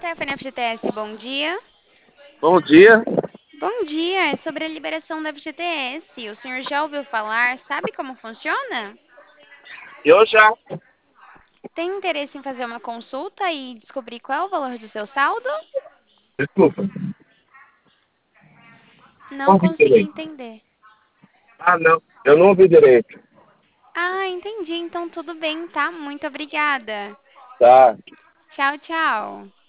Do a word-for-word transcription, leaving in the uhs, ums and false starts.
Stephanie F G T S, bom dia. Bom dia. Bom dia, é sobre a liberação da F G T S. O senhor já ouviu falar? Sabe como funciona? Eu já. Tem interesse em fazer uma consulta e descobrir qual é o valor do seu saldo? Desculpa. Não Não ouvi consegui direito. entender. Ah, não. Eu não ouvi direito. Ah, entendi. Então tudo bem, tá? Muito obrigada. Tá. Tchau, tchau.